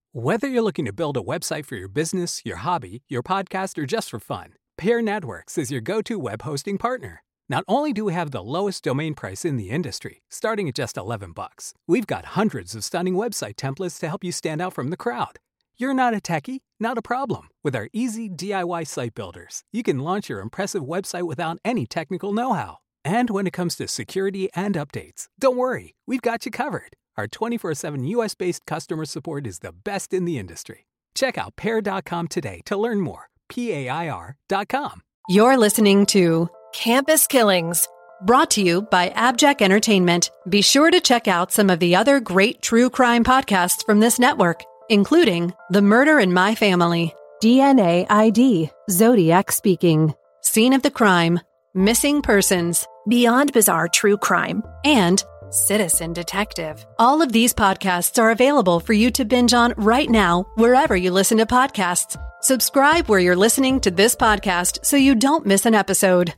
Whether you're looking to build a website for your business, your hobby, your podcast, or just for fun, Pear Networks is your go-to web hosting partner. Not only do we have the lowest domain price in the industry, starting at just $11, we've got hundreds of stunning website templates to help you stand out from the crowd. You're not a techie? Not a problem. With our easy DIY site builders, you can launch your impressive website without any technical know-how. And when it comes to security and updates, don't worry, we've got you covered. Our 24/7 US-based customer support is the best in the industry. Check out Pear.com today to learn more. PAIR.com. You're listening to Campus Killings, brought to you by Abject Entertainment. Be sure to check out some of the other great true crime podcasts from this network, including The Murder in My Family, DNA ID, Zodiac Speaking, Scene of the Crime, Missing Persons, Beyond Bizarre True Crime, and Citizen Detective. All of these podcasts are available for you to binge on right now, wherever you listen to podcasts. Subscribe where you're listening to this podcast so you don't miss an episode.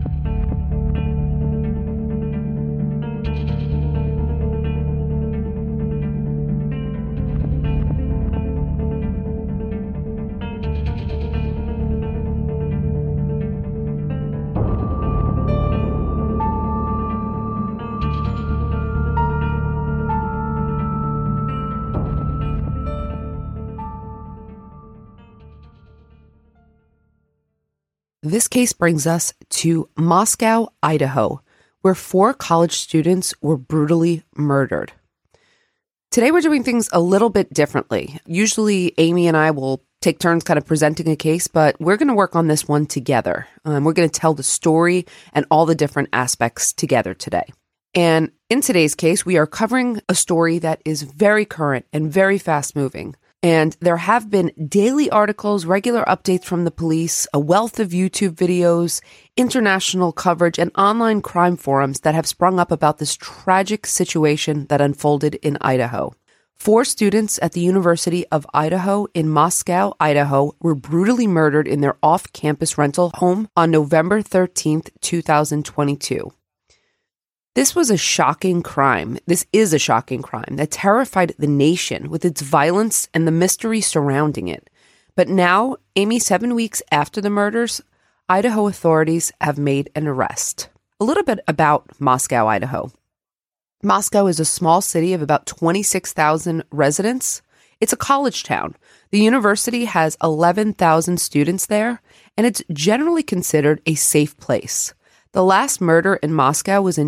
This case brings us to Moscow, Idaho, where 4 college students were brutally murdered. Today we're doing things a little bit differently. Usually Amy and I will take turns kind of presenting a case, but we're going to work on this one together. We're going to tell the story and all the different aspects together today. And in today's case, we are covering a story that is very current and very fast-moving. And there have been daily articles, regular updates from the police, a wealth of YouTube videos, international coverage, and online crime forums that have sprung up about this tragic situation that unfolded in Idaho. 4 students at the University of Idaho in Moscow, Idaho, were brutally murdered in their off-campus rental home on November 13th, 2022. This was a shocking crime. This is a shocking crime that terrified the nation with its violence and the mystery surrounding it. But now, Amy, 7 weeks after the murders, Idaho authorities have made an arrest. A little bit about Moscow, Idaho. Moscow is a small city of about 26,000 residents. It's a college town. The university has 11,000 students there, and it's generally considered a safe place. The last murder in Moscow was in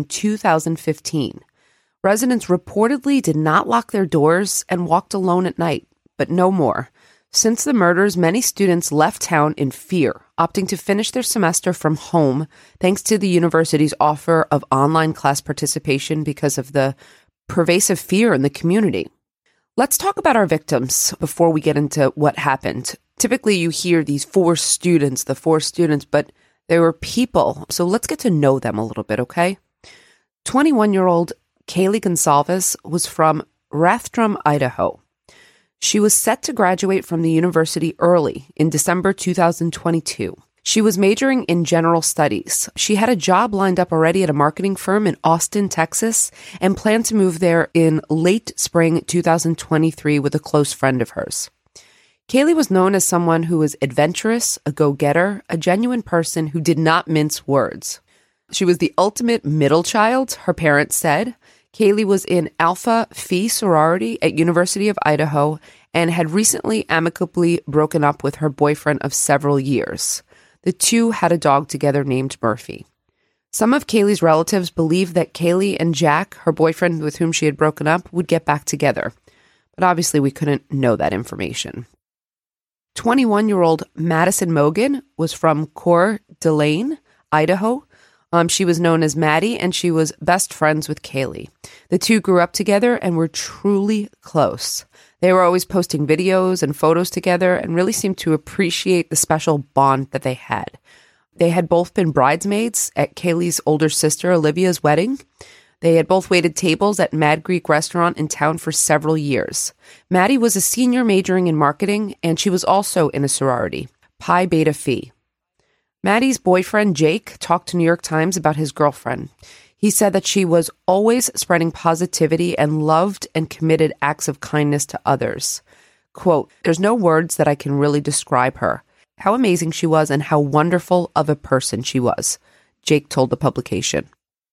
2015. Residents reportedly did not lock their doors and walked alone at night, but no more. Since the murders, many students left town in fear, opting to finish their semester from home thanks to the university's offer of online class participation because of the pervasive fear in the community. Let's talk about our victims before we get into what happened. Typically, you hear these 4 students, but they were people, so let's get to know them a little bit, okay? 21-year-old Kaylee Gonsalves was from Rathdrum, Idaho. She was set to graduate from the university early in December 2022. She was majoring in general studies. She had a job lined up already at a marketing firm in Austin, Texas, and planned to move there in late spring 2023 with a close friend of hers. Kaylee was known as someone who was adventurous, a go-getter, a genuine person who did not mince words. She was the ultimate middle child, her parents said. Kaylee was in Alpha Phi sorority at University of Idaho and had recently amicably broken up with her boyfriend of several years. The two had a dog together named Murphy. Some of Kaylee's relatives believed that Kaylee and Jack, her boyfriend with whom she had broken up, would get back together. But obviously we couldn't know that information. 21-year-old Madison Mogan was from Coeur d'Alene, Idaho. She was known as Maddie, and she was best friends with Kaylee. The two grew up together and were truly close. They were always posting videos and photos together and really seemed to appreciate the special bond that they had. They had both been bridesmaids at Kaylee's older sister Olivia's wedding. They had both waited tables at Mad Greek restaurant in town for several years. Maddie was a senior majoring in marketing, and she was also in a sorority, Pi Beta Phi. Maddie's boyfriend, Jake, talked to New York Times about his girlfriend. He said that she was always spreading positivity and loved and committed acts of kindness to others. Quote, "There's no words that I can really describe her. How amazing she was and how wonderful of a person she was," Jake told the publication.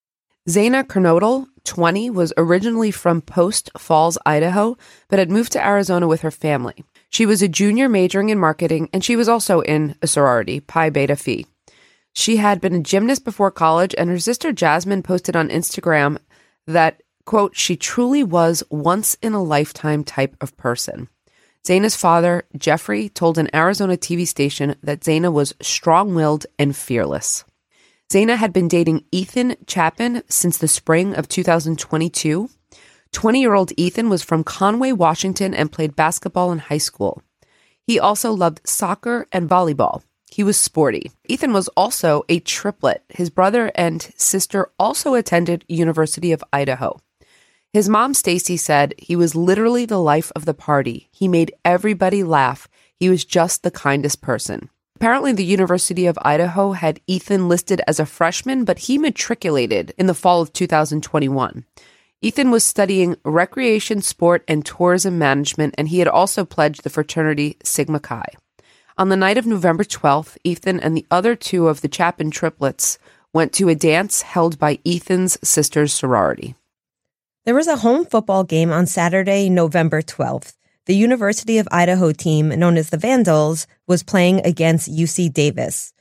Zaina Kernodle, 20, was originally from Post Falls, Idaho, but had moved to Arizona with her family. She was a junior majoring in marketing, and she was also in a sorority, Pi Beta Phi. She had been a gymnast before college, and her sister Jasmine posted on Instagram that, quote, "she truly was once-in-a-lifetime type of person." Zaina's father, Jeffrey, told an Arizona TV station that Zaina was strong-willed and fearless. Zaina had been dating Ethan Chapin since the spring of 2022. 20-year-old Ethan was from Conway, Washington, and played basketball in high school. He also loved soccer and volleyball. He was sporty. Ethan was also a triplet. His brother and sister also attended University of Idaho. His mom, Stacy, said he was literally the life of the party. He made everybody laugh. He was just the kindest person. Apparently, the University of Idaho had Ethan listed as a freshman, but he matriculated in the fall of 2021. Ethan was studying recreation, sport, and tourism management, and he had also pledged the fraternity Sigma Chi. On the night of November 12th, Ethan and the other two of the Chapin triplets went to a dance held by Ethan's sister's sorority. There was a home football game on Saturday, November 12th. The University of Idaho team, known as the Vandals, was playing against UC Davis.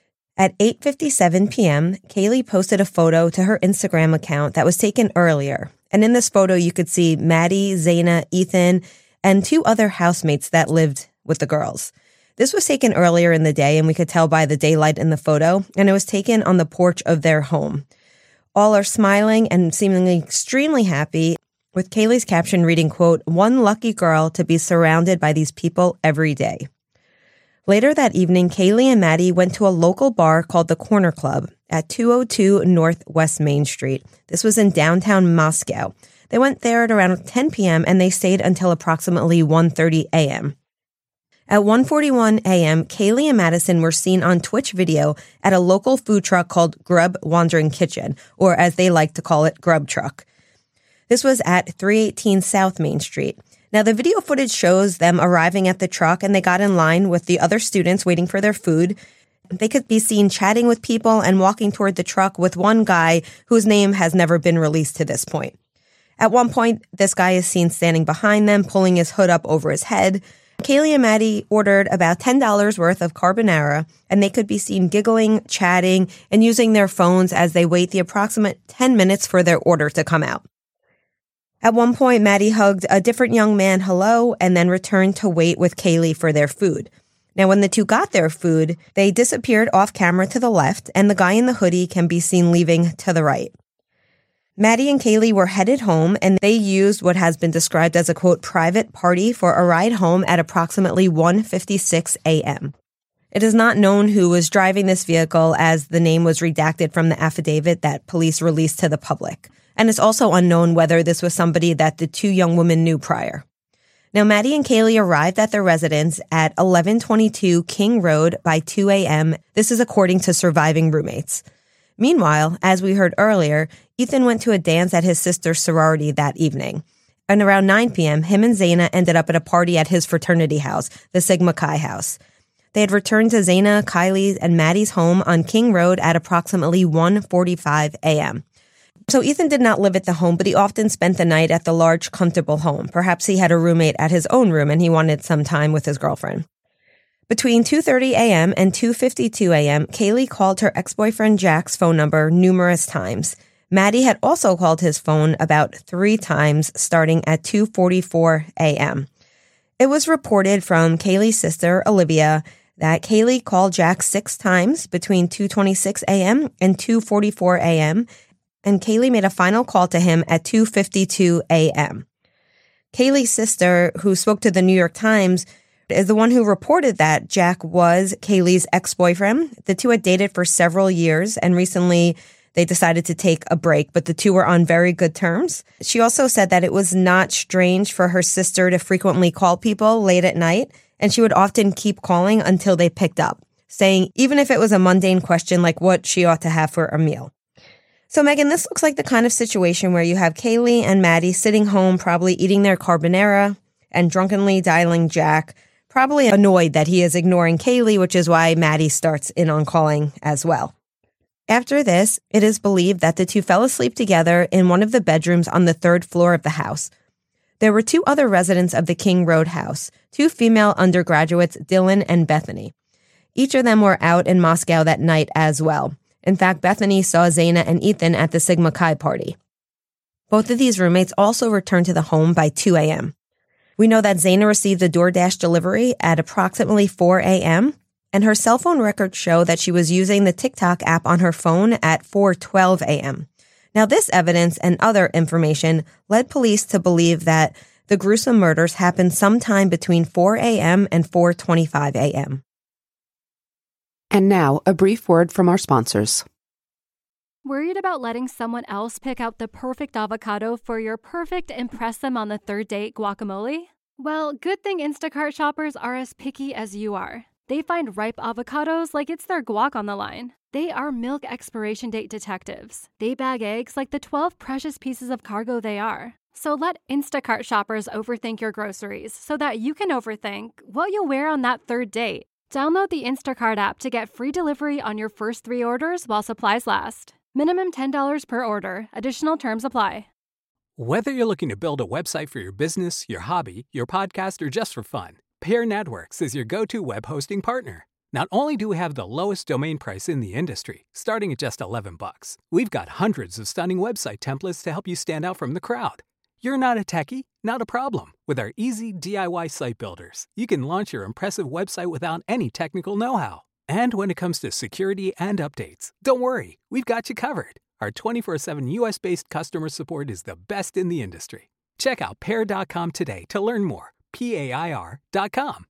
At 8:57 p.m., Kaylee posted a photo to her Instagram account that was taken earlier. And in this photo, you could see Maddie, Zaina, Ethan, and two other housemates that lived with the girls. This was taken earlier in the day, and we could tell by the daylight in the photo, and it was taken on the porch of their home. All are smiling and seemingly extremely happy, with Kaylee's caption reading, quote, "One lucky girl to be surrounded by these people every day." Later that evening, Kaylee and Maddie went to a local bar called the Corner Club at 202 Northwest Main Street. This was in downtown Moscow. They went there at around 10 p.m. and they stayed until approximately 1:30 a.m. At 1:41 a.m., Kaylee and Madison were seen on Twitch video at a local food truck called Grub Wandering Kitchen, or as they like to call it, Grub Truck. This was at 318 South Main Street. Now, the video footage shows them arriving at the truck, and they got in line with the other students waiting for their food. They could be seen chatting with people and walking toward the truck with one guy whose name has never been released to this point. At one point, this guy is seen standing behind them, pulling his hood up over his head. Kaylee and Maddie ordered about $10 worth of carbonara, and they could be seen giggling, chatting, and using their phones as they wait the approximate 10 minutes for their order to come out. At one point, Maddie hugged a different young man hello and then returned to wait with Kaylee for their food. Now, when the two got their food, they disappeared off camera to the left, and the guy in the hoodie can be seen leaving to the right. Maddie and Kaylee were headed home, and they used what has been described as a, quote, private party for a ride home at approximately 1:56 a.m. It is not known who was driving this vehicle, as the name was redacted from the affidavit that police released to the public. And it's also unknown whether this was somebody that the two young women knew prior. Now, Maddie and Kaylee arrived at their residence at 1122 King Road by 2 a.m. This is according to surviving roommates. Meanwhile, as we heard earlier, Ethan went to a dance at his sister's sorority that evening. And around 9 p.m., him and Zaina ended up at a party at his fraternity house, the Sigma Chi house. They had returned to Zaina, Kylie's, and Maddie's home on King Road at approximately 1:45 a.m. So Ethan did not live at the home, but he often spent the night at the large, comfortable home. Perhaps he had a roommate at his own room and he wanted some time with his girlfriend. Between 2:30 a.m. and 2:52 a.m., Kaylee called her ex-boyfriend Jack's phone number numerous times. Maddie had also called his phone about 3 times, starting at 2:44 a.m. It was reported from Kaylee's sister, Olivia, that Kaylee called Jack 6 times between 2:26 a.m. and 2:44 a.m., and Kaylee made a final call to him at 2:52 a.m. Kaylee's sister, who spoke to the New York Times, is the one who reported that Jack was Kaylee's ex-boyfriend. The two had dated for several years, and recently they decided to take a break, but the two were on very good terms. She also said that it was not strange for her sister to frequently call people late at night, and she would often keep calling until they picked up, saying even if it was a mundane question like what she ought to have for a meal. So, Megan, this looks like the kind of situation where you have Kaylee and Maddie sitting home, probably eating their carbonara, and drunkenly dialing Jack, probably annoyed that he is ignoring Kaylee, which is why Maddie starts in on calling as well. After this, it is believed that the two fell asleep together in one of the bedrooms on the third floor of the house. There were two other residents of the King Road house, two female undergraduates, Dylan and Bethany. Each of them were out in Moscow that night as well. In fact, Bethany saw Zaina and Ethan at the Sigma Chi party. Both of these roommates also returned to the home by 2 a.m. We know that Zaina received a DoorDash delivery at approximately 4 a.m., and her cell phone records show that she was using the TikTok app on her phone at 4:12 a.m. Now, this evidence and other information led police to believe that the gruesome murders happened sometime between 4 a.m. and 4:25 a.m. And now, a brief word from our sponsors. Worried about letting someone else pick out the perfect avocado for your perfect impress them on the third date guacamole? Well, good thing Instacart shoppers are as picky as you are. They find ripe avocados like it's their guac on the line. They are milk expiration date detectives. They bag eggs like the 12 precious pieces of cargo they are. So let Instacart shoppers overthink your groceries so that you can overthink what you'll wear on that third date. Download the Instacart app to get free delivery on your first 3 orders while supplies last. Minimum $10 per order. Additional terms apply. Whether you're looking to build a website for your business, your hobby, your podcast, or just for fun, Pear Networks is your go-to web hosting partner. Not only do we have the lowest domain price in the industry, starting at just $11, we've got hundreds of stunning website templates to help you stand out from the crowd. You're not a techie? Not a problem. With our easy DIY site builders, you can launch your impressive website without any technical know-how. And when it comes to security and updates, don't worry, we've got you covered. Our 24/7 US-based customer support is the best in the industry. Check out Pear.com today to learn more. PAIR.com.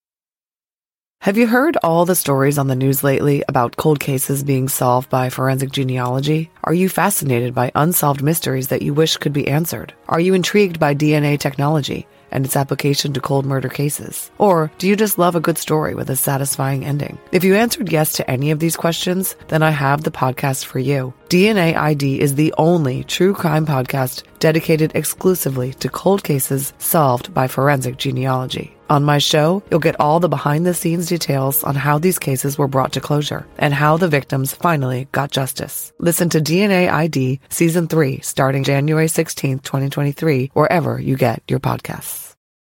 Have you heard all the stories on the news lately about cold cases being solved by forensic genealogy? Are you fascinated by unsolved mysteries that you wish could be answered? Are you intrigued by DNA technology and its application to cold murder cases? Or do you just love a good story with a satisfying ending? If you answered yes to any of these questions, then I have the podcast for you. DNA ID is the only true crime podcast dedicated exclusively to cold cases solved by forensic genealogy. On my show, you'll get all the behind-the-scenes details on how these cases were brought to closure and how the victims finally got justice. Listen to DNA ID Season 3 starting January 16th, 2023, wherever you get your podcasts.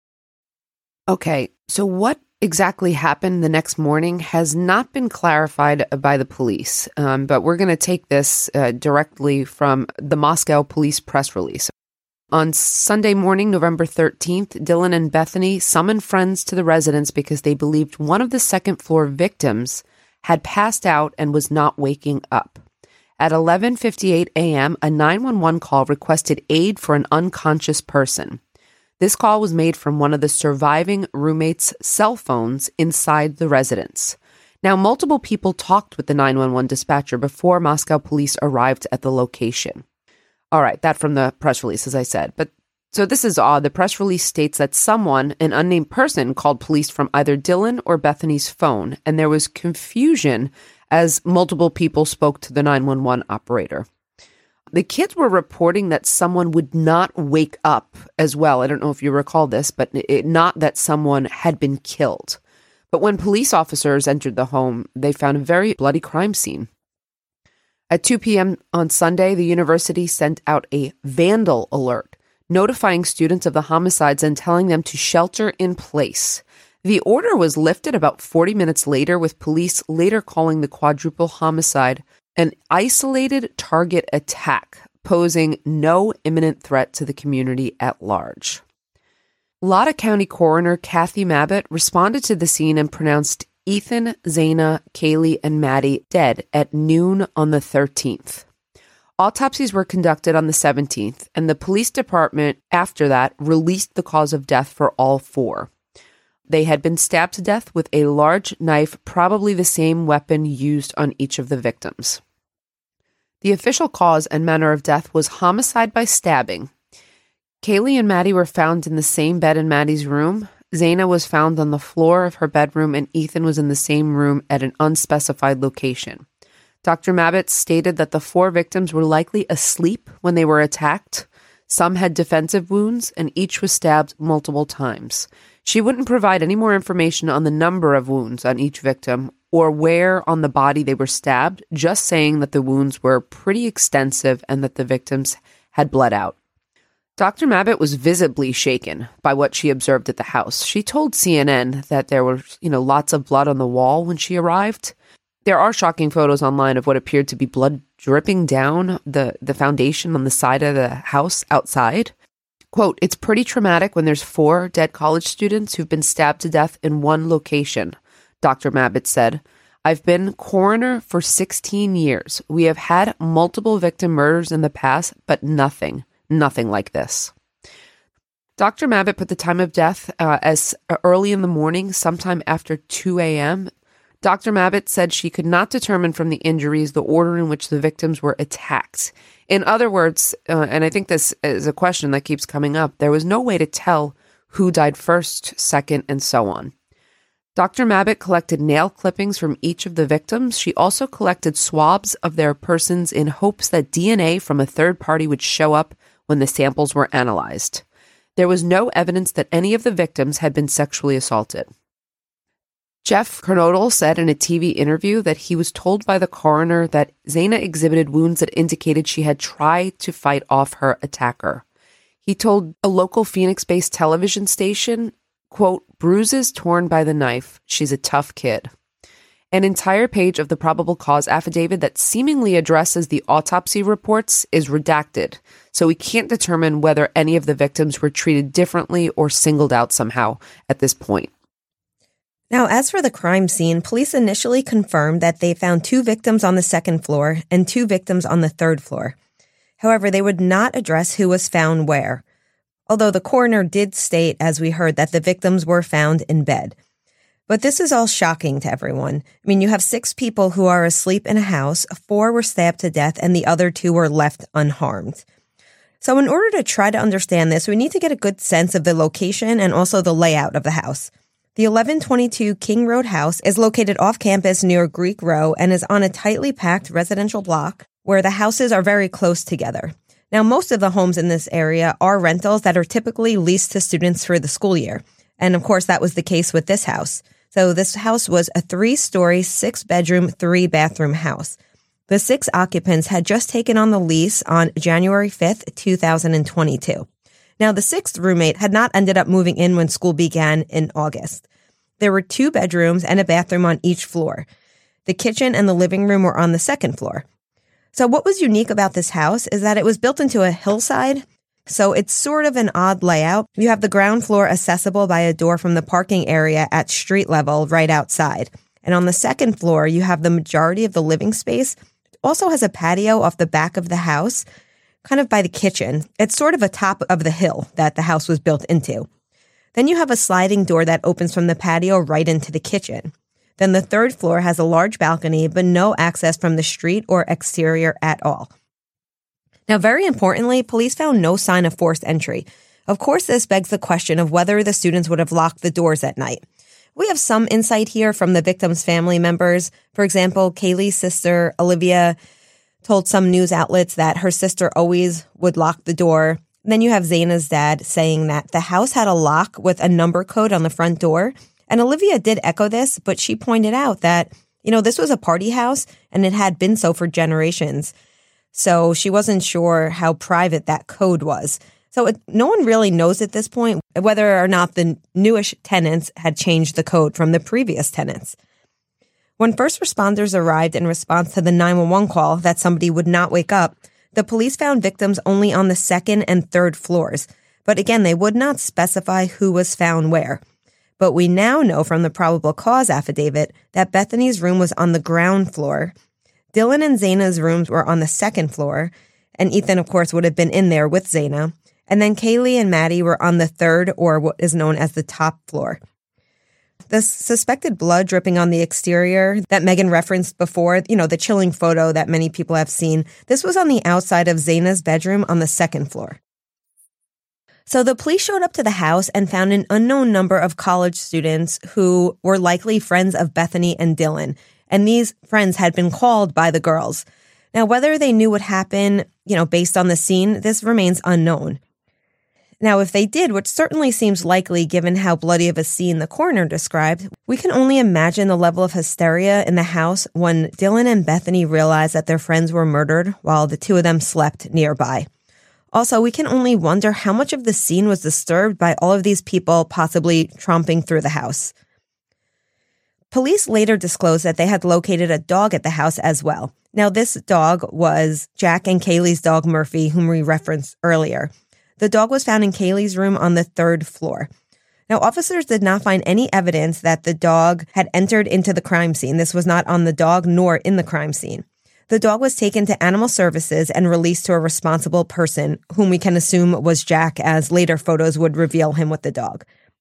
Okay, so what exactly happened the next morning has not been clarified by the police, but we're going to take this directly from the Moscow police press release. On Sunday morning, November 13th, Dylan and Bethany summoned friends to the residence because they believed one of the second-floor victims had passed out and was not waking up. At 11:58 a.m., a 911 call requested aid for an unconscious person. This call was made from one of the surviving roommates' cell phones inside the residence. Now, multiple people talked with the 911 dispatcher before Moscow police arrived at the location. All right, that from the press release, as I said. But so this is odd. The press release states that someone, an unnamed person, called police from either Dylan or Bethany's phone, and there was confusion as multiple people spoke to the 911 operator. The kids were reporting that someone would not wake up as well. I don't know if you recall this, but not that someone had been killed. But when police officers entered the home, they found a very bloody crime scene. At 2 p.m. on Sunday, the university sent out a vandal alert, notifying students of the homicides and telling them to shelter in place. The order was lifted about 40 minutes later, with police later calling the quadruple homicide an isolated target attack, posing no imminent threat to the community at large. Latah County Coroner Kathy Mabbutt responded to the scene and pronounced Ethan, Zaina, Kaylee, and Maddie dead at noon on the 13th. Autopsies were conducted on the 17th, and the police department after that released the cause of death for all 4. They had been stabbed to death with a large knife, probably the same weapon used on each of the victims. The official cause and manner of death was homicide by stabbing. Kaylee and Maddie were found in the same bed in Maddie's room. Zaina was found on the floor of her bedroom, and Ethan was in the same room at an unspecified location. Dr. Mabbutt stated that the 4 victims were likely asleep when they were attacked. Some had defensive wounds, and each was stabbed multiple times. She wouldn't provide any more information on the number of wounds on each victim or where on the body they were stabbed, just saying that the wounds were pretty extensive and that the victims had bled out. Dr. Mabbutt was visibly shaken by what she observed at the house. She told CNN that there were, lots of blood on the wall when she arrived. There are shocking photos online of what appeared to be blood dripping down the foundation on the side of the house outside. Quote, "It's pretty traumatic when there's 4 dead college students who've been stabbed to death in one location," Dr. Mabbutt said. "I've been coroner for 16 years. We have had multiple victim murders in the past, but nothing like this." Dr. Mabbutt put the time of death as early in the morning, sometime after 2 a.m. Dr. Mabbutt said she could not determine from the injuries the order in which the victims were attacked. In other words, and I think this is a question that keeps coming up, there was no way to tell who died first, second, and so on. Dr. Mabbutt collected nail clippings from each of the victims. She also collected swabs of their persons in hopes that DNA from a third party would show up when the samples were analyzed. There was no evidence that any of the victims had been sexually assaulted. Jeff Kernodle said in a TV interview that he was told by the coroner that Zeina exhibited wounds that indicated she had tried to fight off her attacker. He told a local Phoenix-based television station, quote, "Bruises torn by the knife. She's a tough kid." An entire page of the probable cause affidavit that seemingly addresses the autopsy reports is redacted, so we can't determine whether any of the victims were treated differently or singled out somehow at this point. Now, as for the crime scene, police initially confirmed that they found 2 victims on the second floor and 2 victims on the third floor. However, they would not address who was found where, although the coroner did state, as we heard, that the victims were found in bed. But this is all shocking to everyone. I mean, you have 6 people who are asleep in a house, 4 were stabbed to death, and the other 2 were left unharmed. So in order to try to understand this, we need to get a good sense of the location and also the layout of the house. The 1122 King Road house is located off campus near Greek Row and is on a tightly packed residential block where the houses are very close together. Now, most of the homes in this area are rentals that are typically leased to students for the school year. And of course, that was the case with this house. So this house was a 3-story, 6-bedroom, 3-bathroom house. The 6 occupants had just taken on the lease on January 5th, 2022. Now, the 6th roommate had not ended up moving in when school began in August. There were 2 bedrooms and a bathroom on each floor. The kitchen and the living room were on the second floor. So what was unique about this house is that it was built into a hillside, so it's sort of an odd layout. You have the ground floor accessible by a door from the parking area at street level right outside. And on the second floor, you have the majority of the living space. It also has a patio off the back of the house, kind of by the kitchen. It's sort of atop of the hill that the house was built into. Then you have a sliding door that opens from the patio right into the kitchen. Then the third floor has a large balcony, but no access from the street or exterior at all. Now, very importantly, police found no sign of forced entry. Of course, this begs the question of whether the students would have locked the doors at night. We have some insight here from the victims' family members. For example, Kaylee's sister, Olivia, told some news outlets that her sister always would lock the door. Then you have Zeina's dad saying that the house had a lock with a number code on the front door. And Olivia did echo this, but she pointed out that, this was a party house and it had been so for generations. So she wasn't sure how private that code was. So no one really knows at this point whether or not the newish tenants had changed the code from the previous tenants. When first responders arrived in response to the 911 call that somebody would not wake up, the police found victims only on the second and third floors. But again, they would not specify who was found where. But we now know from the probable cause affidavit that Bethany's room was on the ground floor. Dylan and Zeina's rooms were on the second floor. And Ethan, of course, would have been in there with Zeina. And then Kaylee and Maddie were on the third, or what is known as the top floor. The suspected blood dripping on the exterior that Megan referenced before, the chilling photo that many people have seen, this was on the outside of Zeina's bedroom on the second floor. So the police showed up to the house and found an unknown number of college students who were likely friends of Bethany and Dylan. And these friends had been called by the girls. Now, whether they knew what happened, based on the scene, this remains unknown. Now, if they did, which certainly seems likely given how bloody of a scene the coroner described, we can only imagine the level of hysteria in the house when Dylan and Bethany realized that their friends were murdered while the two of them slept nearby. Also, we can only wonder how much of the scene was disturbed by all of these people possibly tromping through the house. Police later disclosed that they had located a dog at the house as well. Now, this dog was Jack and Kaylee's dog, Murphy, whom we referenced earlier. The dog was found in Kaylee's room on the 3rd floor. Now, officers did not find any evidence that the dog had entered into the crime scene. This was not on the dog nor in the crime scene. The dog was taken to Animal Services and released to a responsible person, whom we can assume was Jack, as later photos would reveal him with the dog.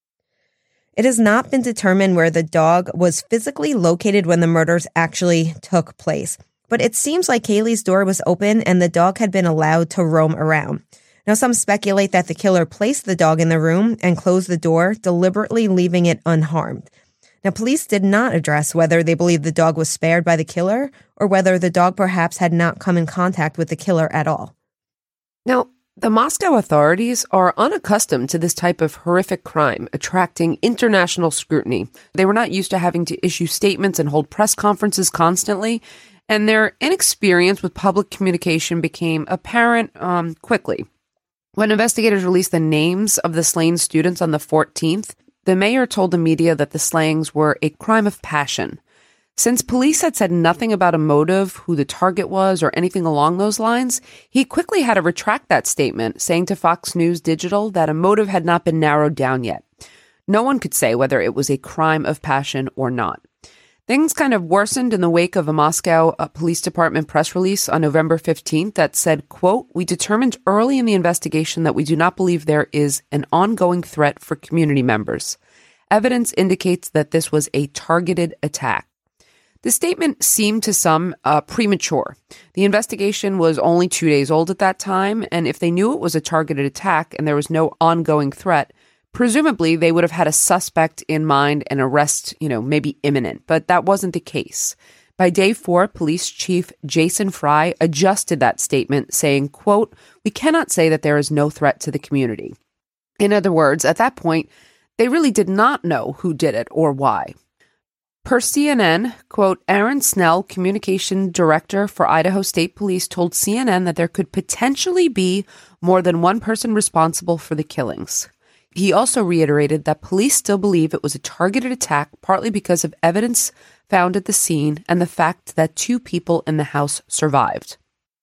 It has not been determined where the dog was physically located when the murders actually took place, but it seems like Kaylee's door was open and the dog had been allowed to roam around. Now, some speculate that the killer placed the dog in the room and closed the door, deliberately leaving it unharmed. Now, police did not address whether they believe the dog was spared by the killer or whether the dog perhaps had not come in contact with the killer at all. Now, the Moscow authorities are unaccustomed to this type of horrific crime, attracting international scrutiny. They were not used to having to issue statements and hold press conferences constantly, and their inexperience with public communication became apparent quickly. When investigators released the names of the slain students on the 14th, the mayor told the media that the slayings were a crime of passion. Since police had said nothing about a motive, who the target was, or anything along those lines, he quickly had to retract that statement, saying to Fox News Digital that a motive had not been narrowed down yet. No one could say whether it was a crime of passion or not. Things kind of worsened in the wake of a Moscow Police Department press release on November 15th that said, quote, "We determined early in the investigation that we do not believe there is an ongoing threat for community members. Evidence indicates that this was a targeted attack." The statement seemed to some premature. The investigation was only 2 days old at that time, and if they knew it was a targeted attack and there was no ongoing threat, presumably, they would have had a suspect in mind and arrest, maybe imminent, but that wasn't the case. By day 4, Police Chief Jason Fry adjusted that statement, saying, quote, "We cannot say that there is no threat to the community." In other words, at that point, they really did not know who did it or why. Per CNN, quote, Aaron Snell, communication director for Idaho State Police, told CNN that there could potentially be more than one person responsible for the killings. He also reiterated that police still believe it was a targeted attack, partly because of evidence found at the scene and the fact that 2 people in the house survived.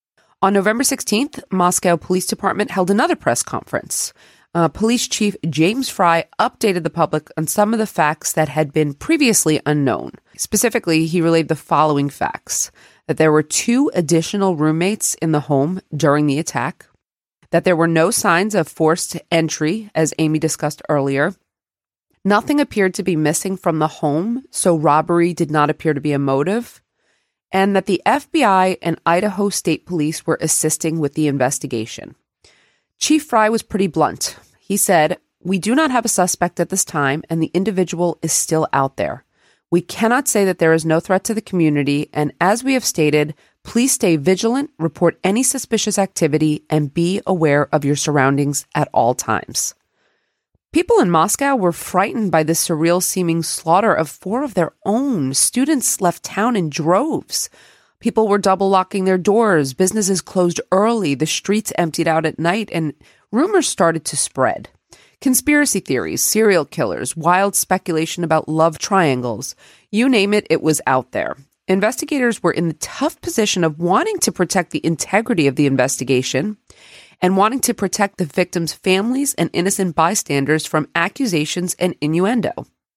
On November 16th, Moscow Police Department held another press conference. Police Chief James Fry updated the public on some of the facts that had been previously unknown. Specifically, he relayed the following facts: that there were 2 additional roommates in the home during the attack, that there were no signs of forced entry, as Amy discussed earlier. Nothing appeared to be missing from the home, so robbery did not appear to be a motive, and that the FBI and Idaho State Police were assisting with the investigation. Chief Fry was pretty blunt. He said, "We do not have a suspect at this time, and the individual is still out there. We cannot say that there is no threat to the community, and as we have stated, please stay vigilant, report any suspicious activity, and be aware of your surroundings at all times." People in Moscow were frightened by this surreal-seeming slaughter of 4 of their own. Students left town in droves. People were double-locking their doors, businesses closed early, the streets emptied out at night, and rumors started to spread. Conspiracy theories, serial killers, wild speculation about love triangles, you name it, it was out there. Investigators were in the tough position of wanting to protect the integrity of the investigation and wanting to protect the victims' families and innocent bystanders from accusations and innuendo.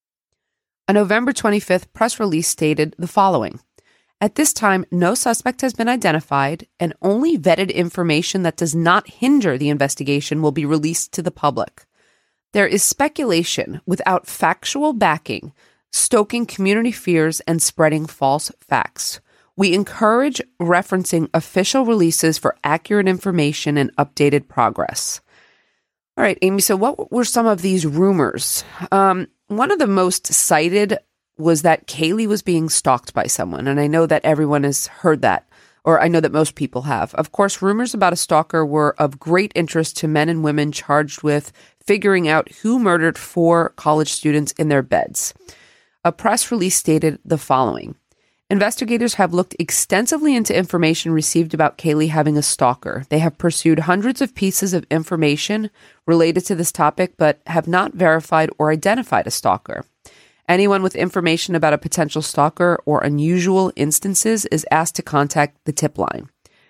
A November 25th press release stated the following: "At this time, no suspect has been identified, and only vetted information that does not hinder the investigation will be released to the public. There is speculation without factual backing, stoking community fears and spreading false facts. We encourage referencing official releases for accurate information and updated progress." All right, Amy, so what were some of these rumors? One of the most cited was that Kaylee was being stalked by someone, and I know that everyone has heard that or I know that most people have. Of course, rumors about a stalker were of great interest to men and women charged with figuring out who murdered 4 college students in their beds. A press release stated the following. Investigators have looked extensively into information received about Kaylee having a stalker. They have pursued hundreds of pieces of information related to this topic, but have not verified or identified a stalker. Anyone with information about a potential stalker or unusual instances is asked to contact the tip line.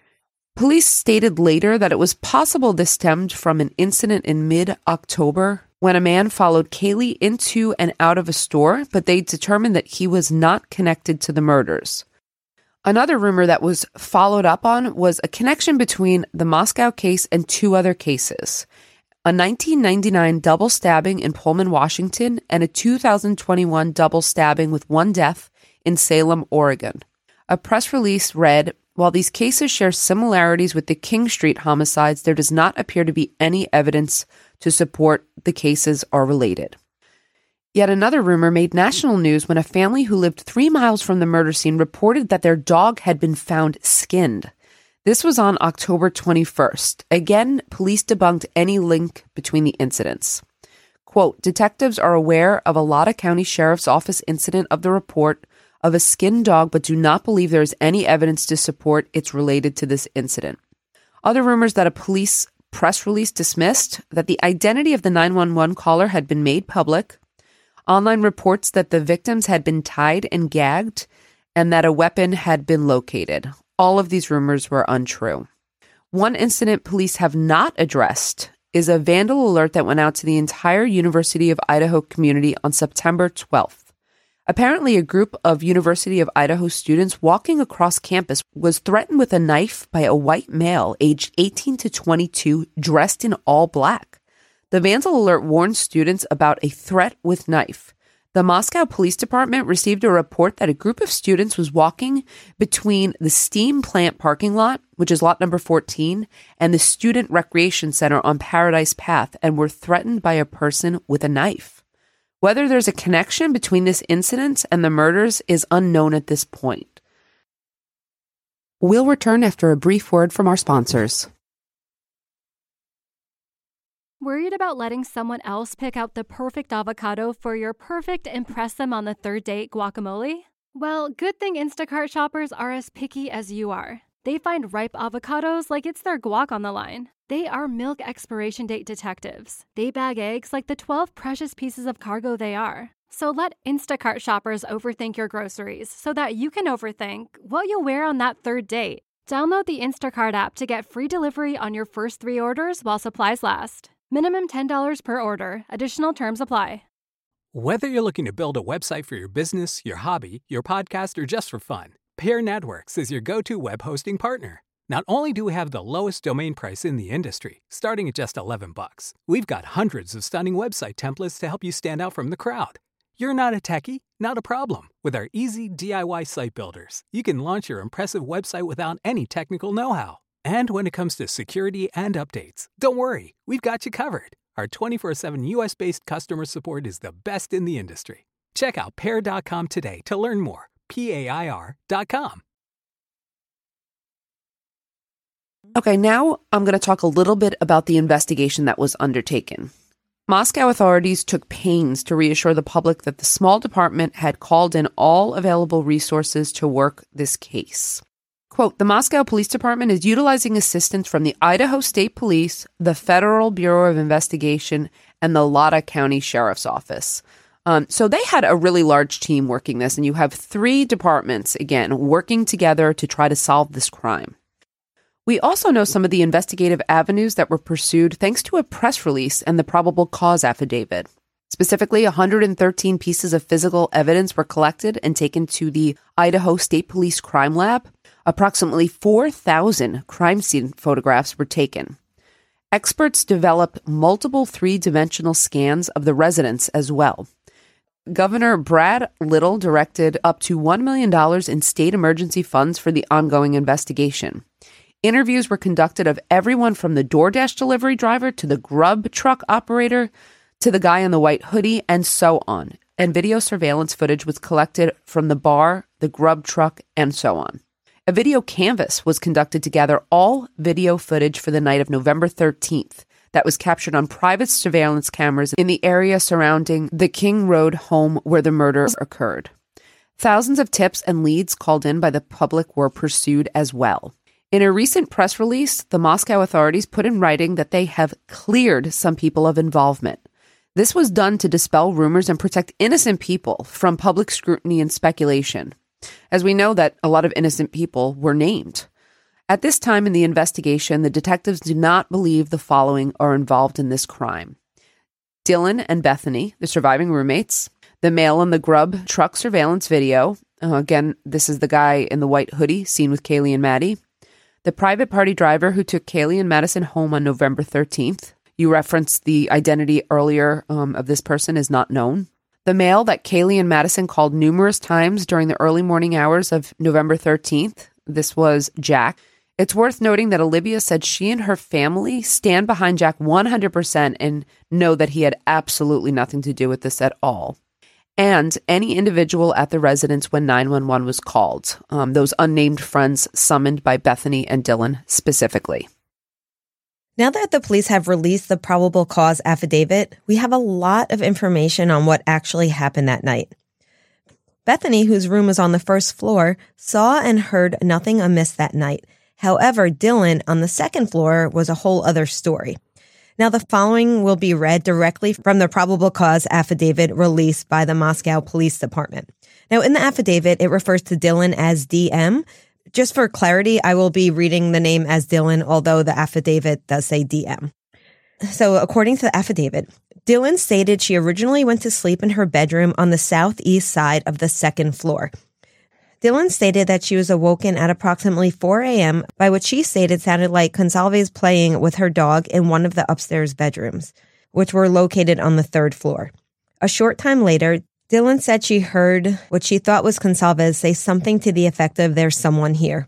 Police stated later that it was possible this stemmed from an incident in mid-October when a man followed Kaylee into and out of a store, but they determined that he was not connected to the murders. Another rumor that was followed up on was a connection between the Moscow case and 2 other cases. A 1999 double stabbing in Pullman, Washington, and a 2021 double stabbing with 1 death in Salem, Oregon. A press release read, "While these cases share similarities with the King Street homicides, there does not appear to be any evidence to support the cases are related." Yet another rumor made national news when a family who lived 3 miles from the murder scene reported that their dog had been found skinned. This was on October 21st. Again, police debunked any link between the incidents. Quote, "Detectives are aware of a Lotta County Sheriff's Office incident of the report of a skinned dog, but do not believe there is any evidence to support it's related to this incident." Other rumors that a police press release dismissed, that the identity of the 911 caller had been made public, online reports that the victims had been tied and gagged, and that a weapon had been located. All of these rumors were untrue. One incident police have not addressed is a vandal alert that went out to the entire University of Idaho community on September 12th. Apparently, a group of University of Idaho students walking across campus was threatened with a knife by a white male aged 18 to 22 dressed in all black. The vandal alert warned students about a threat with knife. The Moscow Police Department received a report that a group of students was walking between the steam plant parking lot, which is lot number 14, and the Student Recreation Center on Paradise Path, and were threatened by a person with a knife. Whether there's a connection between this incident and the murders is unknown at this point. We'll return after a brief word from our sponsors. Worried about letting someone else pick out the perfect avocado for your perfect impress them on the 3rd date guacamole? Well, good thing Instacart shoppers are as picky as you are. They find ripe avocados like it's their guac on the line. They are milk expiration date detectives. They bag eggs like the 12 precious pieces of cargo they are. So let Instacart shoppers overthink your groceries so that you can overthink what you'll wear on that 3rd date. Download the Instacart app to get free delivery on your first 3 orders while supplies last. Minimum $10 per order. Additional terms apply. Whether you're looking to build a website for your business, your hobby, your podcast, or just for fun, Pear Networks is your go-to web hosting partner. Not only do we have the lowest domain price in the industry, starting at just $11, we've got hundreds of stunning website templates to help you stand out from the crowd. You're not a techie? Not a problem. With our easy DIY site builders, you can launch your impressive website without any technical know-how. And when it comes to security and updates, don't worry, we've got you covered. Our 24/7 US-based customer support is the best in the industry. Check out Pear.com today to learn more. PAIR.com. Okay, now I'm going to talk a little bit about the investigation that was undertaken. Moscow authorities took pains to reassure the public that the small department had called in all available resources to work this case. Quote, "The Moscow Police Department is utilizing assistance from the Idaho State Police, the Federal Bureau of Investigation, and the Lotta County Sheriff's Office." So they had a really large team working this, and you have 3 departments, again, working together to try to solve this crime. We also know some of the investigative avenues that were pursued thanks to a press release and the probable cause affidavit. Specifically, 113 pieces of physical evidence were collected and taken to the Idaho State Police Crime Lab. Approximately 4,000 crime scene photographs were taken. Experts developed multiple 3-dimensional scans of the residence as well. Governor Brad Little directed up to $1 million in state emergency funds for the ongoing investigation. Interviews were conducted of everyone from the DoorDash delivery driver to the grub truck operator to the guy in the white hoodie and so on. And video surveillance footage was collected from the bar, the grub truck, and so on. A video canvass was conducted to gather all video footage for the night of November 13th that was captured on private surveillance cameras in the area surrounding the King Road home where the murder occurred. Thousands of tips and leads called in by the public were pursued as well. In a recent press release, the Moscow authorities put in writing that they have cleared some people of involvement. This was done to dispel rumors and protect innocent people from public scrutiny and speculation, as we know that a lot of innocent people were named. At this time in the investigation, the detectives do not believe the following are involved in this crime. Dylan and Bethany, the surviving roommates, the male in the Grub truck surveillance video. Again, this is the guy in the white hoodie seen with Kaylee and Maddie. The private party driver who took Kaylee and Madison home on November 13th. You referenced the identity earlier of this person is not known. The male that Kaylee and Madison called numerous times during the early morning hours of November 13th. This was Jack. It's worth noting that Olivia said she and her family stand behind Jack 100% and know that he had absolutely nothing to do with this at all. And any individual at the residence when 911 was called, those unnamed friends summoned by Bethany and Dylan specifically. Now that the police have released the probable cause affidavit, we have a lot of information on what actually happened that night. Bethany, whose room was on the first floor, saw and heard nothing amiss that night. However, Dylan on the second floor was a whole other story. Now, the following will be read directly from the probable cause affidavit released by the Moscow Police Department. Now, in the affidavit, it refers to Dylan as DM. Just for clarity, I will be reading the name as Dylan, although the affidavit does say DM. So according to the affidavit, Dylan stated she originally went to sleep in her bedroom on the southeast side of the second floor. Dylan stated that she was awoken at approximately 4 a.m. by what she stated sounded like Gonsalves playing with her dog in one of the upstairs bedrooms, which were located on the third floor. A short time later, Dylan said she heard what she thought was Gonsalves say something to the effect of "there's someone here."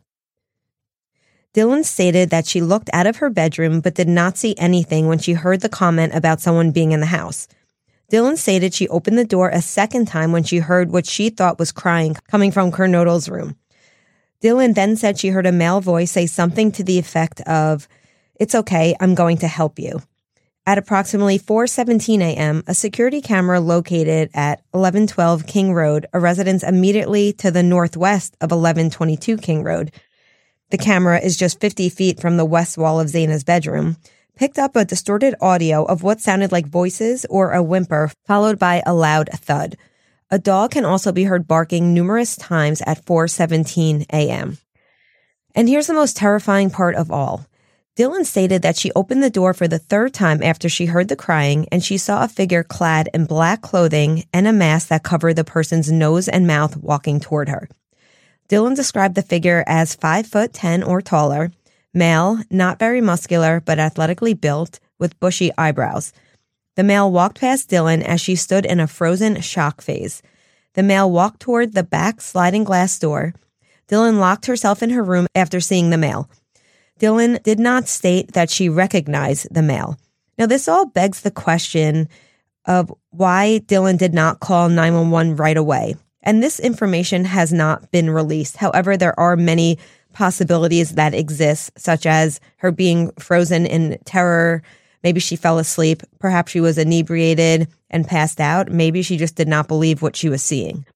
Dylan stated that she looked out of her bedroom but did not see anything when she heard the comment about someone being in the house. Dylan stated she opened the door a second time when she heard what she thought was crying coming from Kernodle's room. Dylan then said she heard a male voice say something to the effect of, "It's okay, I'm going to help you." At approximately 4:17 a.m., a security camera located at 1112 King Road, a residence immediately to the northwest of 1122 King Road, the camera is just 50 feet from the west wall of Zaina's bedroom, picked up a distorted audio of what sounded like voices or a whimper, followed by a loud thud. A dog can also be heard barking numerous times at 4:17 a.m. And here's the most terrifying part of all. Dylan stated that she opened the door for the third time after she heard the crying, and she saw a figure clad in black clothing and a mask that covered the person's nose and mouth walking toward her. Dylan described the figure as 5'10" or taller, male, not very muscular, but athletically built, with bushy eyebrows. The male walked past Dylan as she stood in a frozen shock phase. The male walked toward the back sliding glass door. Dylan locked herself in her room after seeing the male. Dylan did not state that she recognized the male. Now, this all begs the question of why Dylan did not call 911 right away. And this information has not been released. However, there are many possibilities that exist, such as her being frozen in terror. Maybe she fell asleep. Perhaps she was inebriated and passed out. Maybe she just did not believe what she was seeing.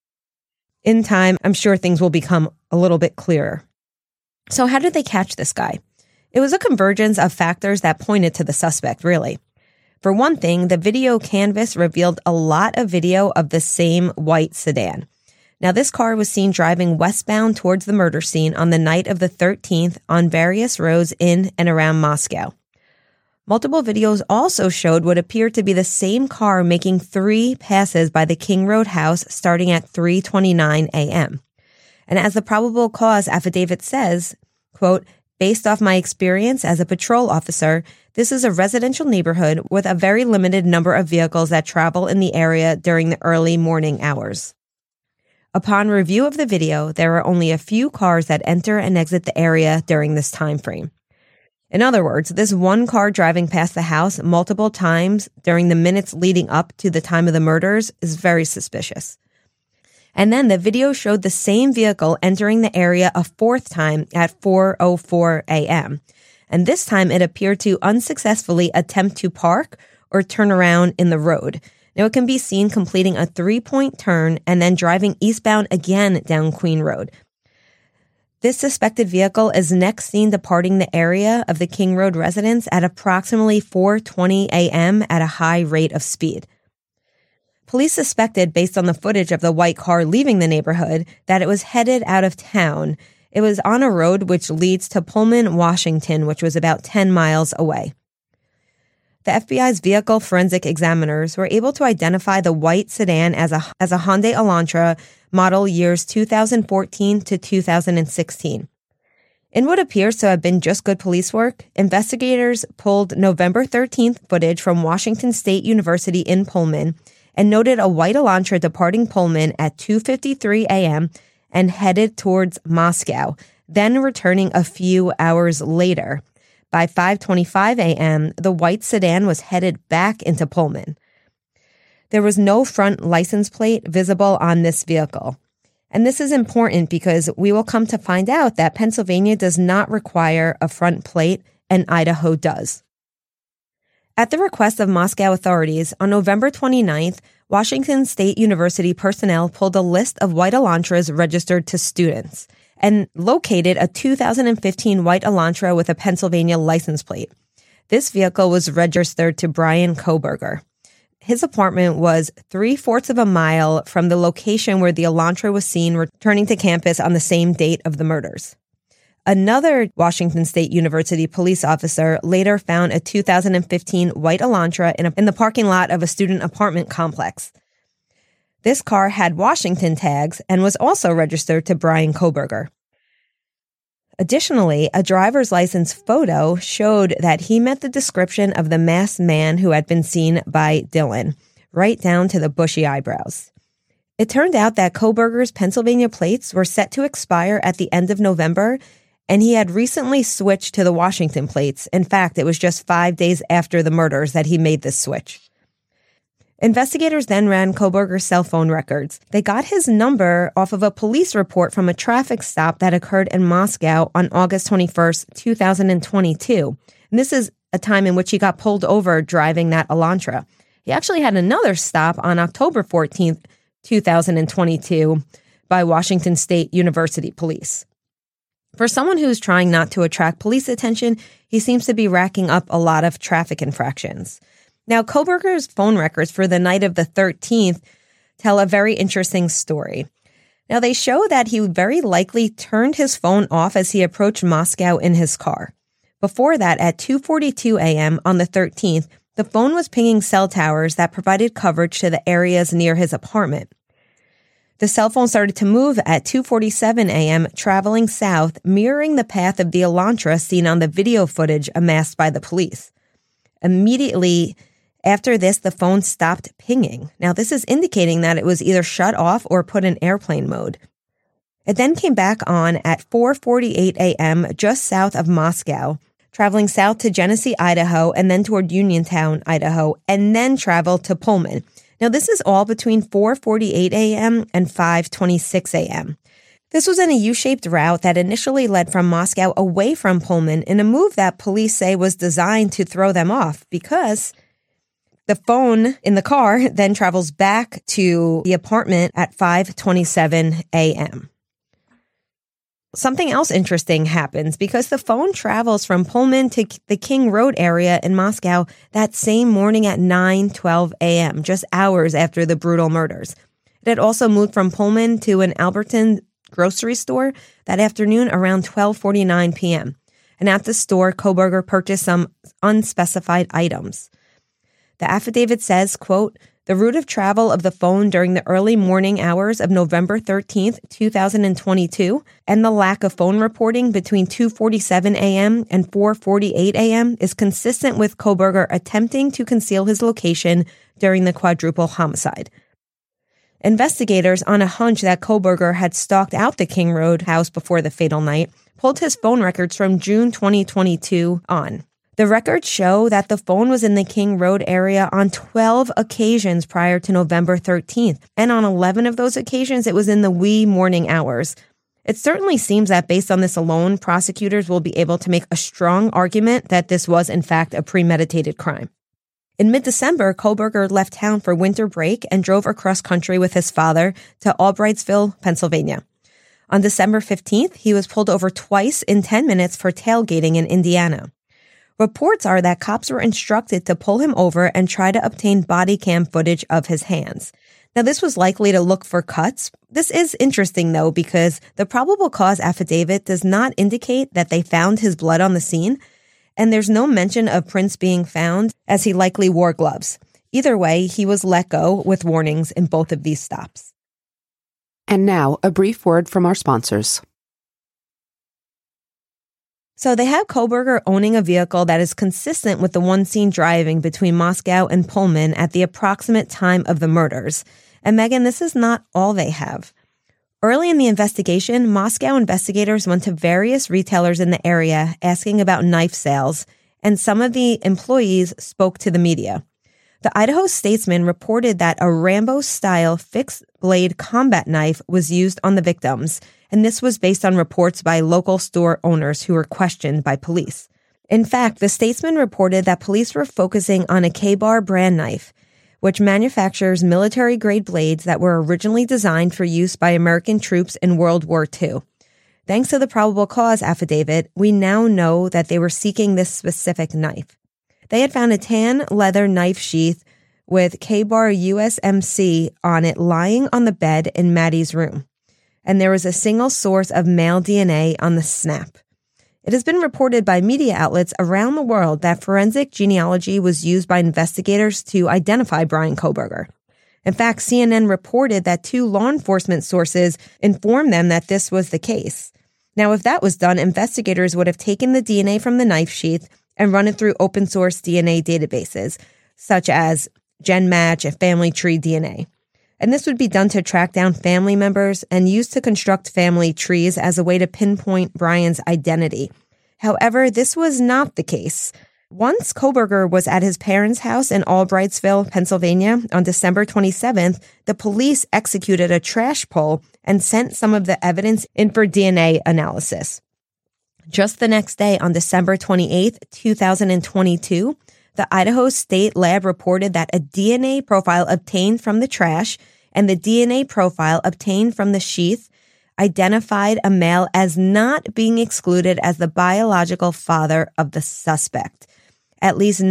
In time, I'm sure things will become a little bit clearer. So how did they catch this guy? It was a convergence of factors that pointed to the suspect, really. For one thing, the video canvas revealed a lot of video of the same white sedan. Now, this car was seen driving westbound towards the murder scene on the night of the 13th on various roads in and around Moscow. Multiple videos also showed what appeared to be the same car making 3 passes by the King Road house starting at 3:29 a.m. And as the probable cause affidavit says, quote, "Based off my experience as a patrol officer, this is a residential neighborhood with a very limited number of vehicles that travel in the area during the early morning hours. Upon review of the video, there are only a few cars that enter and exit the area during this time frame." In other words, this one car driving past the house multiple times during the minutes leading up to the time of the murders is very suspicious. And then the video showed the same vehicle entering the area a fourth time at 4:04 a.m. And this time it appeared to unsuccessfully attempt to park or turn around in the road. Now it can be seen completing a 3-point turn and then driving eastbound again down Queen Road. This suspected vehicle is next seen departing the area of the King Road residence at approximately 4:20 a.m. at a high rate of speed. Police suspected, based on the footage of the white car leaving the neighborhood, that it was headed out of town. It was on a road which leads to Pullman, Washington, which was about 10 miles away. The FBI's vehicle forensic examiners were able to identify the white sedan as a Hyundai Elantra model years 2014 to 2016. In what appears to have been just good police work, investigators pulled November 13th footage from Washington State University in Pullman and noted a white Elantra departing Pullman at 2:53 a.m. and headed towards Moscow, then returning a few hours later. By 5:25 a.m., the white sedan was headed back into Pullman. There was no front license plate visible on this vehicle. And this is important because we will come to find out that Pennsylvania does not require a front plate and Idaho does. At the request of Moscow authorities, on November 29th, Washington State University personnel pulled a list of white Elantras registered to students and located a 2015 white Elantra with a Pennsylvania license plate. This vehicle was registered to Brian Kohberger. His apartment was 3/4 of a mile from the location where the Elantra was seen returning to campus on the same date of the murders. Another Washington State University police officer later found a 2015 white Elantra in the parking lot of a student apartment complex. This car had Washington tags and was also registered to Brian Kohberger. Additionally, a driver's license photo showed that he met the description of the masked man who had been seen by Dylan, right down to the bushy eyebrows. It turned out that Kohberger's Pennsylvania plates were set to expire at the end of November, and he had recently switched to the Washington plates. In fact, it was just 5 days after the murders that he made this switch. Investigators then ran Kohberger's cell phone records. They got his number off of a police report from a traffic stop that occurred in Moscow on August 21st, 2022. And this is a time in which he got pulled over driving that Elantra. He actually had another stop on October 14th, 2022 by Washington State University police. For someone who's trying not to attract police attention, he seems to be racking up a lot of traffic infractions. Now, Kohberger's phone records for the night of the 13th tell a very interesting story. Now, they show that he very likely turned his phone off as he approached Moscow in his car. Before that, at 2:42 a.m. on the 13th, the phone was pinging cell towers that provided coverage to the areas near his apartment. The cell phone started to move at 2:47 a.m., traveling south, mirroring the path of the Elantra seen on the video footage amassed by the police. Immediately after this, the phone stopped pinging. Now, this is indicating that it was either shut off or put in airplane mode. It then came back on at 4:48 a.m. just south of Moscow, traveling south to Genesee, Idaho, and then toward Uniontown, Idaho, and then traveled to Pullman. Now, this is all between 4:48 a.m. and 5:26 a.m. This was in a U-shaped route that initially led from Moscow away from Pullman in a move that police say was designed to throw them off because the phone in the car then travels back to the apartment at 5:27 a.m. Something else interesting happens because the phone travels from Pullman to the King Road area in Moscow that same morning at 9:12 a.m., just hours after the brutal murders. It had also moved from Pullman to an Alberton grocery store that afternoon around 12:49 p.m. And at the store, Kohberger purchased some unspecified items. The affidavit says, quote, "The route of travel of the phone during the early morning hours of November 13th, 2022, and the lack of phone reporting between 2:47 a.m. and 4:48 a.m. is consistent with Kohberger attempting to conceal his location during the quadruple homicide." Investigators, on a hunch that Kohberger had stalked out the King Road house before the fatal night, pulled his phone records from June 2022 on. The records show that the phone was in the King Road area on 12 occasions prior to November 13th, and on 11 of those occasions, it was in the wee morning hours. It certainly seems that based on this alone, prosecutors will be able to make a strong argument that this was, in fact, a premeditated crime. In mid-December, Kohberger left town for winter break and drove across country with his father to Albrightsville, Pennsylvania. On December 15th, he was pulled over twice in 10 minutes for tailgating in Indiana. Reports are that cops were instructed to pull him over and try to obtain body cam footage of his hands. Now, this was likely to look for cuts. This is interesting, though, because the probable cause affidavit does not indicate that they found his blood on the scene, and there's no mention of prints being found, as he likely wore gloves. Either way, he was let go with warnings in both of these stops. And now, a brief word from our sponsors. So they have Kohberger owning a vehicle that is consistent with the one seen driving between Moscow and Pullman at the approximate time of the murders. And Megan, this is not all they have. Early in the investigation, Moscow investigators went to various retailers in the area asking about knife sales, and some of the employees spoke to the media. The Idaho Statesman reported that a Rambo-style fixed-blade combat knife was used on the victims, and this was based on reports by local store owners who were questioned by police. In fact, the Statesman reported that police were focusing on a Ka-Bar brand knife, which manufactures military-grade blades that were originally designed for use by American troops in World War II. Thanks to the probable cause affidavit, we now know that they were seeking this specific knife. They had found a tan leather knife sheath with Ka-Bar USMC on it lying on the bed in Maddie's room, and there was a single source of male DNA on the snap. It has been reported by media outlets around the world that forensic genealogy was used by investigators to identify Bryan Kohberger. In fact, CNN reported that 2 law enforcement sources informed them that this was the case. Now, if that was done, investigators would have taken the DNA from the knife sheath and run it through open source DNA databases, such as GenMatch and Family Tree DNA. And this would be done to track down family members and used to construct family trees as a way to pinpoint Bryan's identity. However, this was not the case. Once Kohberger was at his parents' house in Albrightsville, Pennsylvania, on December 27th, the police executed a trash pull and sent some of the evidence in for DNA analysis. Just the next day, on December 28th, 2022, the Idaho State Lab reported that a DNA profile obtained from the trash and the DNA profile obtained from the sheath identified a male as not being excluded as the biological father of the suspect. At least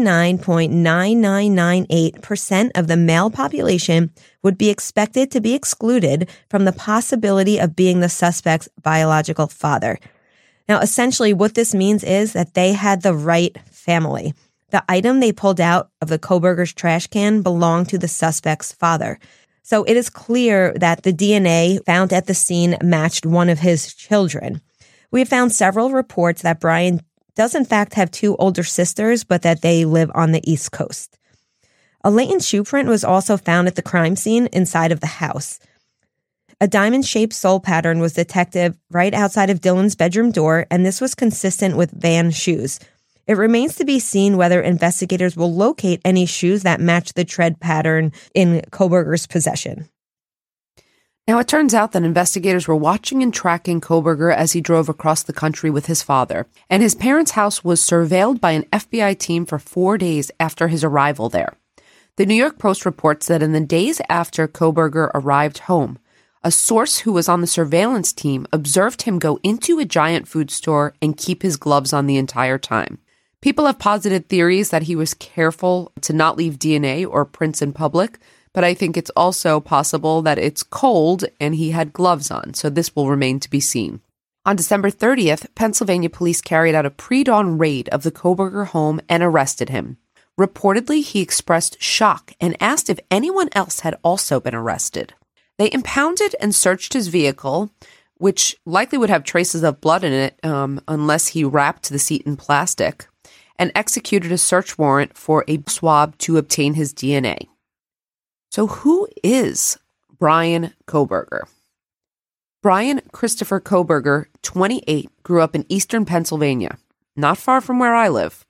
99.9998% of the male population would be expected to be excluded from the possibility of being the suspect's biological father. Now, essentially, what this means is that they had the right family. The item they pulled out of the Kohberger's trash can belonged to the suspect's father. So it is clear that the DNA found at the scene matched one of his children. We have found several reports that Bryan does in fact have 2 older sisters, but that they live on the East Coast. A latent shoe print was also found at the crime scene inside of the house. A diamond-shaped sole pattern was detected right outside of Dylan's bedroom door, and this was consistent with Van shoes. It remains to be seen whether investigators will locate any shoes that match the tread pattern in Kohberger's possession. Now, it turns out that investigators were watching and tracking Kohberger as he drove across the country with his father, and his parents' house was surveilled by an FBI team for 4 days after his arrival there. The New York Post reports that in the days after Kohberger arrived home, a source who was on the surveillance team observed him go into a giant food store and keep his gloves on the entire time. People have posited theories that he was careful to not leave DNA or prints in public, but I think it's also possible that it's cold and he had gloves on, so this will remain to be seen. On December 30th, Pennsylvania police carried out a pre-dawn raid of the Kohberger home and arrested him. Reportedly, he expressed shock and asked if anyone else had also been arrested. They impounded and searched his vehicle, which likely would have traces of blood in it unless he wrapped the seat in plastic, and executed a search warrant for a swab to obtain his DNA. So who is Bryan Kohberger? Bryan Christopher Kohberger, 28, grew up in eastern Pennsylvania, not far from where I live.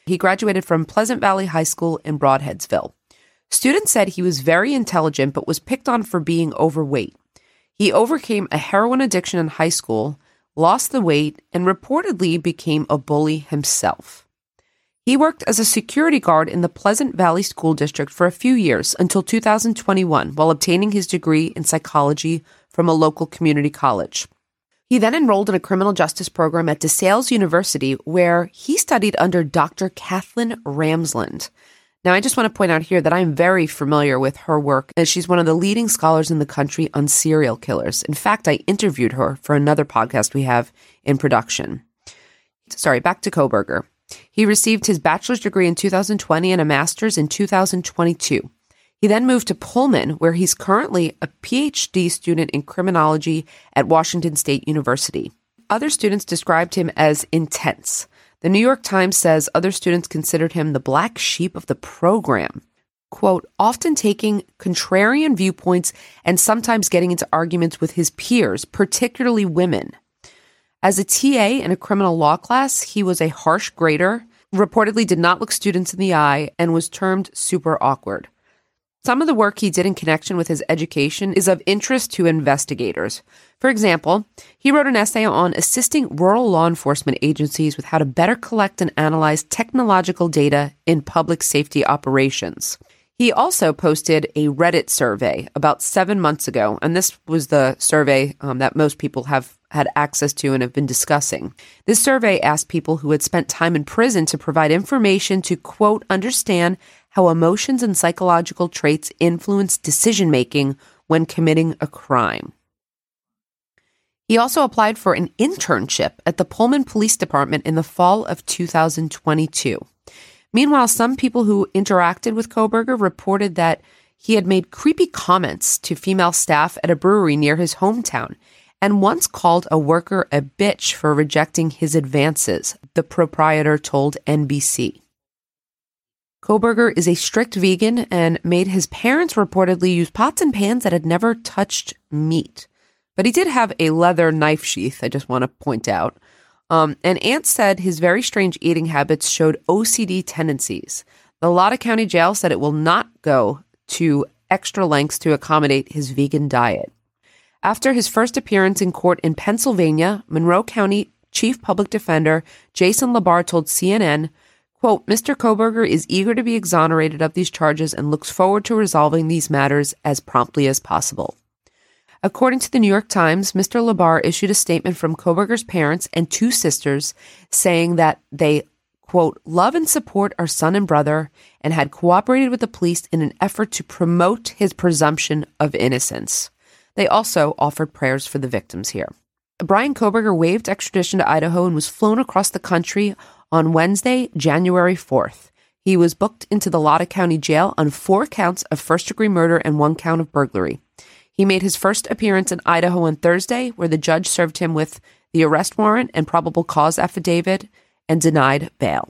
He graduated from Pleasant Valley High School in Broadheadsville. Students said he was very intelligent but was picked on for being overweight. He overcame a heroin addiction in high school, lost the weight, and reportedly became a bully himself. He worked as a security guard in the Pleasant Valley School District for a few years until 2021 while obtaining his degree in psychology from a local community college. He then enrolled in a criminal justice program at DeSales University where he studied under Dr. Kathleen Ramsland. Now, I just want to point out here that I'm very familiar with her work, as she's one of the leading scholars in the country on serial killers. In fact, I interviewed her for another podcast we have in production. Back to Kohberger. He received his bachelor's degree in 2020 and a master's in 2022. He then moved to Pullman, where he's currently a PhD student in criminology at Washington State University. Other students described him as intense. The New York Times says other students considered him the black sheep of the program, quote, often taking contrarian viewpoints and sometimes getting into arguments with his peers, particularly women. As a TA in a criminal law class, he was a harsh grader, reportedly did not look students in the eye, and was termed super awkward. Some of the work he did in connection with his education is of interest to investigators. For example, he wrote an essay on assisting rural law enforcement agencies with how to better collect and analyze technological data in public safety operations. He also posted a Reddit survey about 7 months ago, and this was the survey that most people have had access to and have been discussing. This survey asked people who had spent time in prison to provide information to, quote, understand how emotions and psychological traits influence decision-making when committing a crime. He also applied for an internship at the Pullman Police Department in the fall of 2022. Meanwhile, some people who interacted with Kohberger reported that he had made creepy comments to female staff at a brewery near his hometown and once called a worker a bitch for rejecting his advances, the proprietor told NBC. Kohberger is a strict vegan and made his parents reportedly use pots and pans that had never touched meat. But he did have a leather knife sheath, I just want to point out. And Ant said his very strange eating habits showed OCD tendencies. The Latah County Jail said it will not go to extra lengths to accommodate his vegan diet. After his first appearance in court in Pennsylvania, Monroe County Chief Public Defender Jason Labar told CNN, quote, Mr. Kohberger is eager to be exonerated of these charges and looks forward to resolving these matters as promptly as possible. According to the New York Times, Mr. Labar issued a statement from Kohberger's parents and two sisters saying that they, quote, love and support our son and brother and had cooperated with the police in an effort to promote his presumption of innocence. They also offered prayers for the victims here. Bryan Kohberger waived extradition to Idaho and was flown across the country on Wednesday, January 4th. He was booked into the Latah County Jail on 4 counts of first-degree murder and 1 count of burglary. He made his first appearance in Idaho on Thursday, where the judge served him with the arrest warrant and probable cause affidavit and denied bail.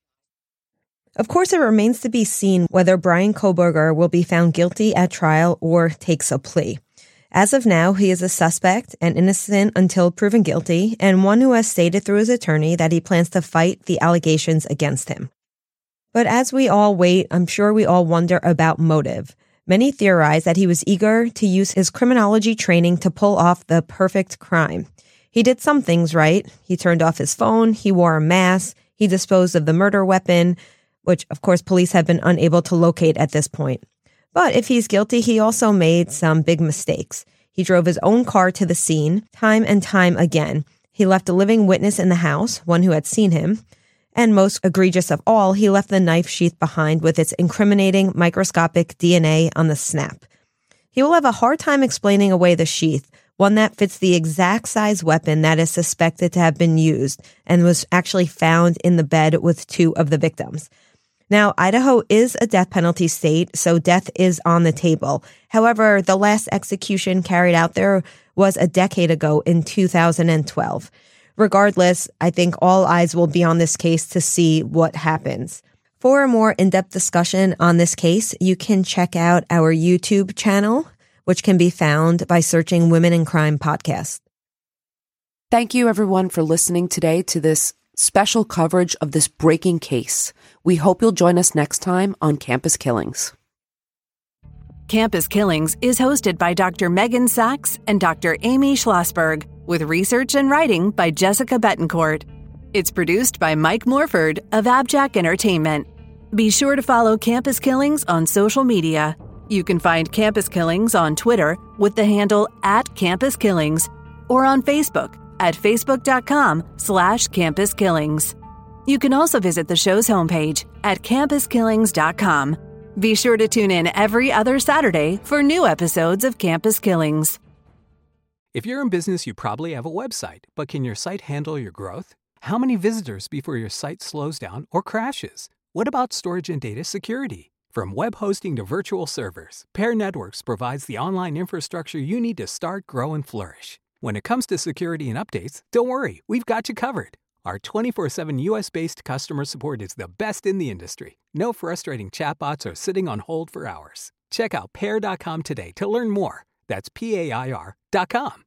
Of course, it remains to be seen whether Bryan Kohberger will be found guilty at trial or takes a plea. As of now, he is a suspect and innocent until proven guilty, and one who has stated through his attorney that he plans to fight the allegations against him. But as we all wait, I'm sure we all wonder about motive. Many theorize that he was eager to use his criminology training to pull off the perfect crime. He did some things right. He turned off his phone, he wore a mask, he disposed of the murder weapon, which, of course, police have been unable to locate at this point. But if he's guilty, he also made some big mistakes. He drove his own car to the scene time and time again. He left a living witness in the house, one who had seen him. And most egregious of all, he left the knife sheath behind with its incriminating microscopic DNA on the snap. He will have a hard time explaining away the sheath, one that fits the exact size weapon that is suspected to have been used and was actually found in the bed with 2 of the victims. Now, Idaho is a death penalty state, so death is on the table. However, the last execution carried out there was a decade ago in 2012. Regardless, I think all eyes will be on this case to see what happens. For a more in-depth discussion on this case, you can check out our YouTube channel, which can be found by searching Women in Crime Podcast. Thank you, everyone, for listening today to this special coverage of this breaking case. We hope you'll join us next time on Campus Killings. Campus Killings is hosted by Dr. Megan Sachs and Dr. Amy Schlossberg, with research and writing by Jessica Betancourt. It's produced by Mike Morford of Abjack Entertainment. Be sure to follow Campus Killings on social media. You can find Campus Killings on Twitter with the handle @CampusKillings or on Facebook at facebook.com/Campus Killings. You can also visit the show's homepage at campuskillings.com. Be sure to tune in every other Saturday for new episodes of Campus Killings. If you're in business, you probably have a website, but can your site handle your growth? How many visitors before your site slows down or crashes? What about storage and data security? From web hosting to virtual servers, Pair Networks provides the online infrastructure you need to start, grow, and flourish. When it comes to security and updates, don't worry, we've got you covered. Our 24/7 US-based customer support is the best in the industry. No frustrating chatbots or sitting on hold for hours. Check out Pair.com today to learn more. That's PAIR.com.